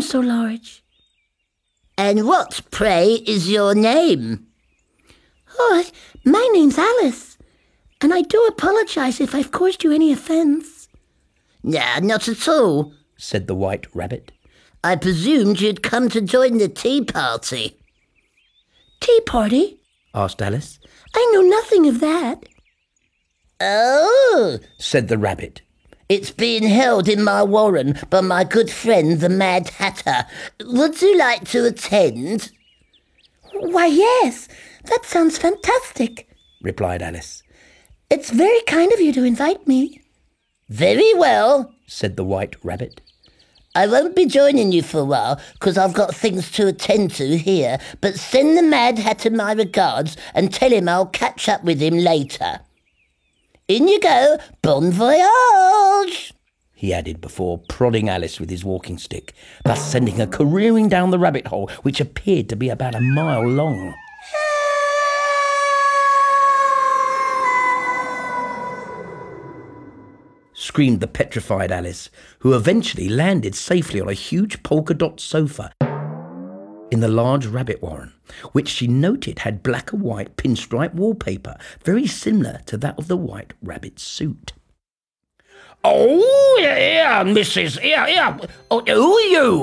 so large. And what, pray, is your name? Oh, my name's Alice, and I do apologize if I've caused you any offence. Nah, not at all, said the White Rabbit. I presumed you'd come to join the tea party. Tea party? Asked Alice. I know nothing of that. Oh, said the Rabbit. It's being held in my warren by my good friend the Mad Hatter. Would you like to attend? Why, yes, that sounds fantastic, replied Alice. It's very kind of you to invite me. Very well, said the White Rabbit. I won't be joining you for a while, 'cause I've got things to attend to here, but send the Mad Hatter my regards and tell him I'll catch up with him later. In you go, bon voyage, he added before prodding Alice with his walking stick, thus sending her careering down the rabbit hole, which appeared to be about a mile long. Screamed the petrified Alice, who eventually landed safely on a huge polka-dot sofa in the large rabbit warren, which she noted had black and white pinstripe wallpaper, very similar to that of the White Rabbit's suit. "Oh, yeah, Mrs. Yeah. Oh, who are you?"